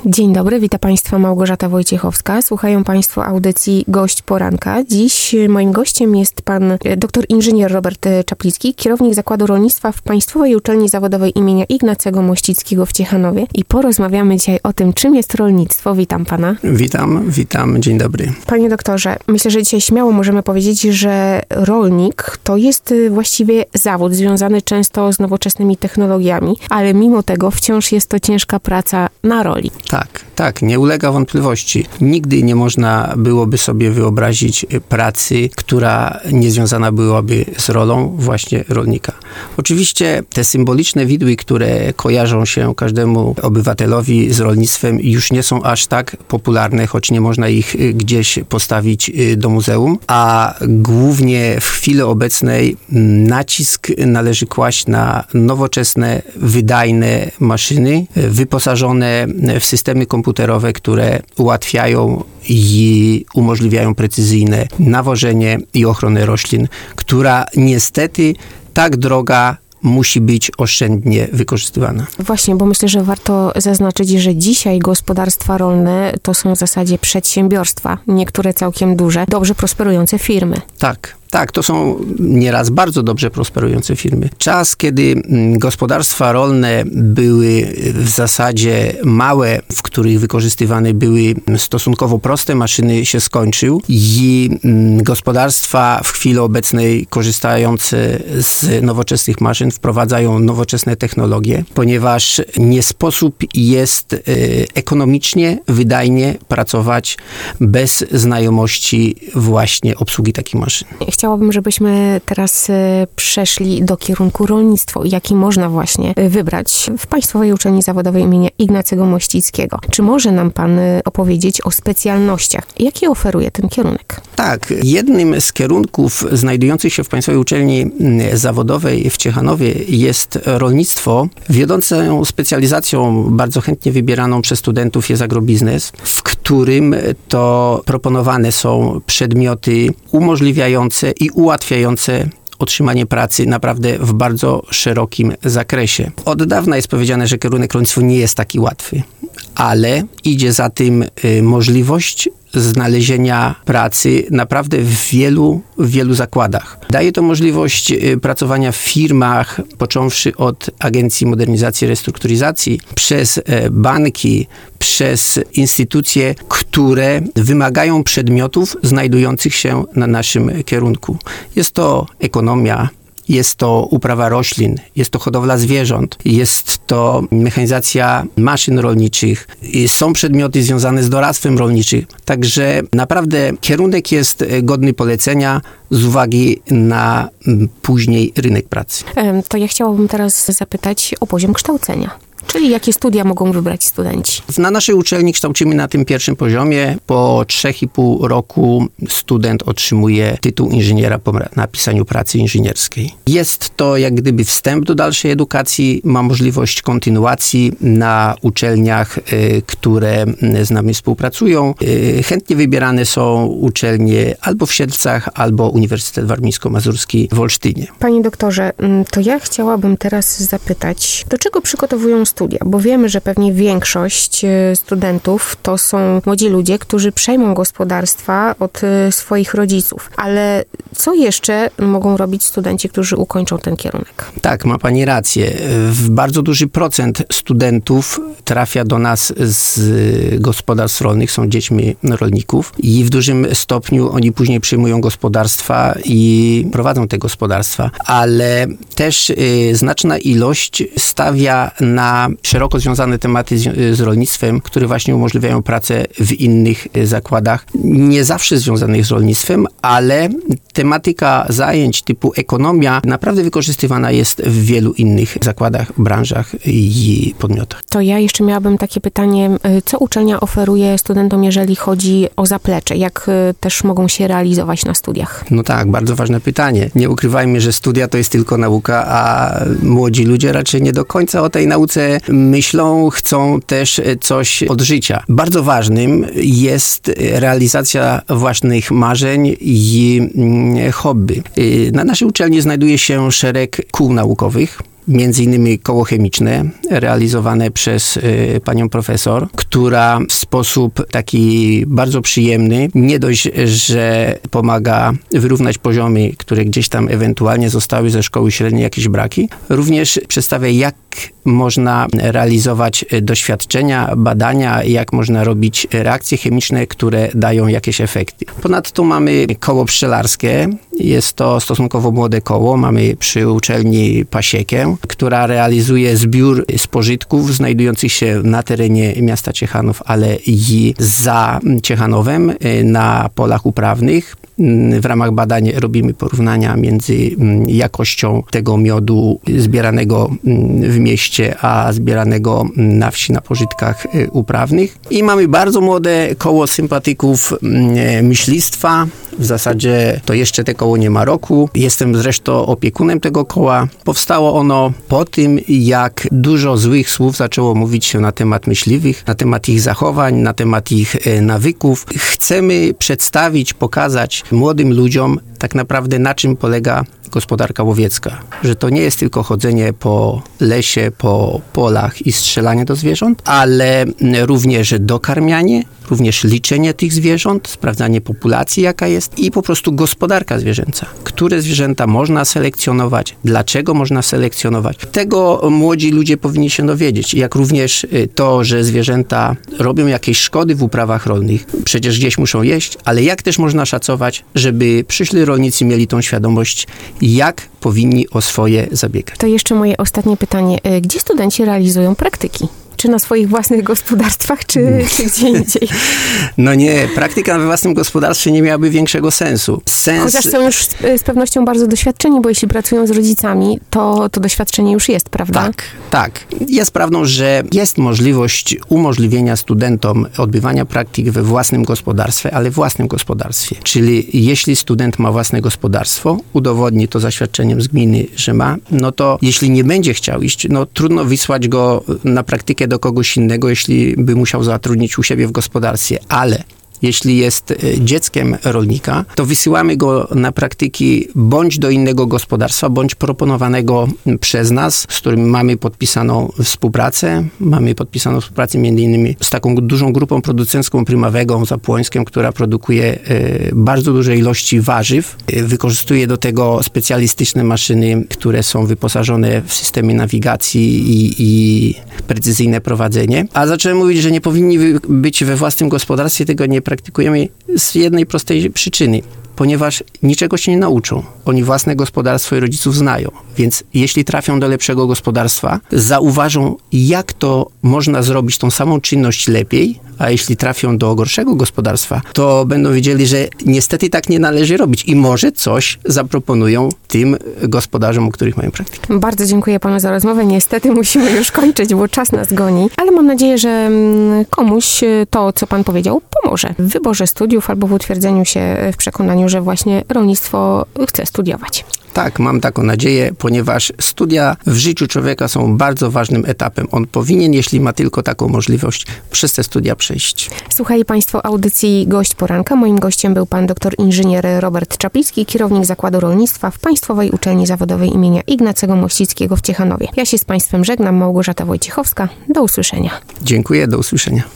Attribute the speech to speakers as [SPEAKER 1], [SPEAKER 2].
[SPEAKER 1] Dzień dobry, witam Państwa Małgorzata Wojciechowska. Słuchają Państwo audycji Gość Poranka. Dziś moim gościem jest pan dr inżynier Robert Czaplicki, kierownik Zakładu Rolnictwa w Państwowej Uczelni Zawodowej imienia Ignacego Mościckiego w Ciechanowie. I porozmawiamy dzisiaj o tym, czym jest rolnictwo. Witam pana.
[SPEAKER 2] Witam, dzień dobry.
[SPEAKER 1] Panie doktorze, myślę, że dzisiaj śmiało możemy powiedzieć, że rolnik to jest właściwie zawód związany często z nowoczesnymi technologiami, ale mimo tego wciąż jest to ciężka praca na roli.
[SPEAKER 2] Tak, nie ulega wątpliwości. Nigdy nie można byłoby sobie wyobrazić pracy, która nie związana byłaby z rolą właśnie rolnika. Oczywiście te symboliczne widły, które kojarzą się każdemu obywatelowi z rolnictwem, już nie są aż tak popularne, choć nie można ich gdzieś postawić do muzeum, a głównie w chwili obecnej nacisk należy kłaść na nowoczesne, wydajne maszyny, wyposażone w systemy komputerowe, które ułatwiają i umożliwiają precyzyjne nawożenie i ochronę roślin, która niestety tak droga musi być oszczędnie wykorzystywana.
[SPEAKER 1] Właśnie, bo myślę, że warto zaznaczyć, że dzisiaj gospodarstwa rolne to są w zasadzie przedsiębiorstwa, niektóre całkiem duże, dobrze prosperujące firmy.
[SPEAKER 2] Tak, to są nieraz bardzo dobrze prosperujące firmy. Czas, kiedy gospodarstwa rolne były w zasadzie małe, w których wykorzystywane były stosunkowo proste maszyny, się skończył i gospodarstwa w chwili obecnej korzystające z nowoczesnych maszyn wprowadzają nowoczesne technologie, ponieważ nie sposób jest ekonomicznie, wydajnie pracować bez znajomości właśnie obsługi takich maszyn.
[SPEAKER 1] Chciałabym, żebyśmy teraz przeszli do kierunku rolnictwo, jaki można właśnie wybrać w Państwowej Uczelni Zawodowej imienia Ignacego Mościckiego. Czy może nam pan opowiedzieć o specjalnościach? Jakie oferuje ten kierunek?
[SPEAKER 2] Tak, jednym z kierunków znajdujących się w Państwowej Uczelni Zawodowej w Ciechanowie jest rolnictwo. Wiodącą specjalizacją, bardzo chętnie wybieraną przez studentów, jest agrobiznes, w którym to proponowane są przedmioty umożliwiające i ułatwiające otrzymanie pracy naprawdę w bardzo szerokim zakresie. Od dawna jest powiedziane, że kierunek rolnictwo nie jest taki łatwy, ale idzie za tym możliwość znalezienia pracy naprawdę w wielu zakładach. Daje to możliwość pracowania w firmach, począwszy od Agencji Modernizacji i Restrukturyzacji, przez banki, przez instytucje, które wymagają przedmiotów znajdujących się na naszym kierunku. Jest to ekonomia, jest to uprawa roślin, jest to hodowla zwierząt, jest to mechanizacja maszyn rolniczych, są przedmioty związane z doradztwem rolniczym. Także naprawdę kierunek jest godny polecenia z uwagi na później rynek pracy.
[SPEAKER 1] To ja chciałabym teraz zapytać o poziom kształcenia. Czyli jakie studia mogą wybrać studenci?
[SPEAKER 2] Na naszej uczelni kształcimy na tym pierwszym poziomie. Po 3,5 roku student otrzymuje tytuł inżyniera po napisaniu pracy inżynierskiej. Jest to jak gdyby wstęp do dalszej edukacji. Ma możliwość kontynuacji na uczelniach, które z nami współpracują. Chętnie wybierane są uczelnie albo w Siedlcach, albo Uniwersytet Warmińsko-Mazurski w Olsztynie.
[SPEAKER 1] Panie doktorze, to ja chciałabym teraz zapytać, do czego przygotowują studia? Bo wiemy, że pewnie większość studentów to są młodzi ludzie, którzy przejmą gospodarstwa od swoich rodziców. Ale co jeszcze mogą robić studenci, którzy ukończą ten kierunek?
[SPEAKER 2] Tak, ma pani rację. Bardzo duży procent studentów trafia do nas z gospodarstw rolnych, są dziećmi rolników i w dużym stopniu oni później przyjmują gospodarstwa i prowadzą te gospodarstwa. Ale też znaczna ilość stawia na szeroko związane tematy z rolnictwem, które właśnie umożliwiają pracę w innych zakładach, nie zawsze związanych z rolnictwem, ale tematyka zajęć typu ekonomia naprawdę wykorzystywana jest w wielu innych zakładach, branżach i podmiotach.
[SPEAKER 1] To ja jeszcze miałabym takie pytanie, co uczelnia oferuje studentom, jeżeli chodzi o zaplecze? Jak też mogą się realizować na studiach?
[SPEAKER 2] No tak, bardzo ważne pytanie. Nie ukrywajmy, że studia to jest tylko nauka, a młodzi ludzie raczej nie do końca o tej nauce myślą, chcą też coś od życia. Bardzo ważnym jest realizacja własnych marzeń i hobby. Na naszej uczelni znajduje się szereg kół naukowych. między innymi koło chemiczne realizowane przez panią profesor, która w sposób taki bardzo przyjemny, nie dość, że pomaga wyrównać poziomy, które gdzieś tam ewentualnie zostały ze szkoły średniej jakieś braki, również przedstawia, jak można realizować doświadczenia, badania, jak można robić reakcje chemiczne, które dają jakieś efekty. Ponadto mamy koło pszczelarskie. Jest to stosunkowo młode koło. Mamy przy uczelni pasiekę, która realizuje zbiór spożytków znajdujących się na terenie miasta Ciechanów, ale i za Ciechanowem na polach uprawnych. W ramach badań robimy porównania między jakością tego miodu zbieranego w mieście, a zbieranego na wsi na pożytkach uprawnych. I mamy bardzo młode koło sympatyków myślistwa. W zasadzie to jeszcze te koło nie ma roku. Jestem zresztą opiekunem tego koła. Powstało ono po tym, jak dużo złych słów zaczęło mówić się na temat myśliwych, na temat ich zachowań, na temat ich nawyków. Chcemy przedstawić, pokazać młodym ludziom tak naprawdę, na czym polega gospodarka łowiecka. Że to nie jest tylko chodzenie po lesie, po polach i strzelanie do zwierząt, ale również dokarmianie, również liczenie tych zwierząt, sprawdzanie populacji, jaka jest i po prostu gospodarka zwierzęca. Które zwierzęta można selekcjonować, dlaczego można selekcjonować. Tego młodzi ludzie powinni się dowiedzieć. Jak również to, że zwierzęta robią jakieś szkody w uprawach rolnych. Przecież gdzieś muszą jeść, ale jak też można szacować, żeby przyszli rolnicy mieli tą świadomość, jak powinni o swoje zabiegać.
[SPEAKER 1] To jeszcze moje ostatnie pytanie. Gdzie studenci realizują praktyki? Czy na swoich własnych gospodarstwach, czy gdzie indziej?
[SPEAKER 2] No nie, praktyka we własnym gospodarstwie nie miałaby większego sensu.
[SPEAKER 1] Chociaż są już z pewnością bardzo doświadczeni, bo jeśli pracują z rodzicami, to doświadczenie już jest, prawda?
[SPEAKER 2] Tak. Jest prawdą, że jest możliwość umożliwienia studentom odbywania praktyk we własnym gospodarstwie, ale własnym gospodarstwie. Czyli jeśli student ma własne gospodarstwo, udowodni to zaświadczeniem z gminy, że ma, no to jeśli nie będzie chciał iść, no trudno wysłać go na praktykę do kogoś innego, jeśli by musiał zatrudnić u siebie w gospodarstwie, ale jeśli jest dzieckiem rolnika, to wysyłamy go na praktyki bądź do innego gospodarstwa, bądź proponowanego przez nas, z którym mamy podpisaną współpracę. Mamy podpisaną współpracę między innymi z taką dużą grupą producencką Primawegą Zapłońską, która produkuje bardzo duże ilości warzyw. Wykorzystuje do tego specjalistyczne maszyny, które są wyposażone w systemy nawigacji i precyzyjne prowadzenie. A zacząłem mówić, że nie powinni być we własnym gospodarstwie, tego nie praktykujemy z jednej prostej przyczyny. Ponieważ niczego się nie nauczą. Oni własne gospodarstwo i rodziców znają. Więc jeśli trafią do lepszego gospodarstwa, zauważą, jak to można zrobić tą samą czynność lepiej, a jeśli trafią do gorszego gospodarstwa, to będą wiedzieli, że niestety tak nie należy robić i może coś zaproponują tym gospodarzom, u których mają praktykę.
[SPEAKER 1] Bardzo dziękuję panu za rozmowę. Niestety musimy już kończyć, bo czas nas goni, ale mam nadzieję, że komuś to, co pan powiedział, pomoże w wyborze studiów albo w utwierdzeniu się w przekonaniu, że właśnie rolnictwo chce studiować.
[SPEAKER 2] Tak, mam taką nadzieję, ponieważ studia w życiu człowieka są bardzo ważnym etapem. On powinien, jeśli ma tylko taką możliwość, przez te studia przejść.
[SPEAKER 1] Słuchali państwo audycji Gość Poranka. Moim gościem był pan doktor inżynier Robert Czaplicki, kierownik Zakładu Rolnictwa w Państwowej Uczelni Zawodowej imienia Ignacego Mościckiego w Ciechanowie. Ja się z państwem żegnam, Małgorzata Wojciechowska. Do usłyszenia.
[SPEAKER 2] Dziękuję, do usłyszenia.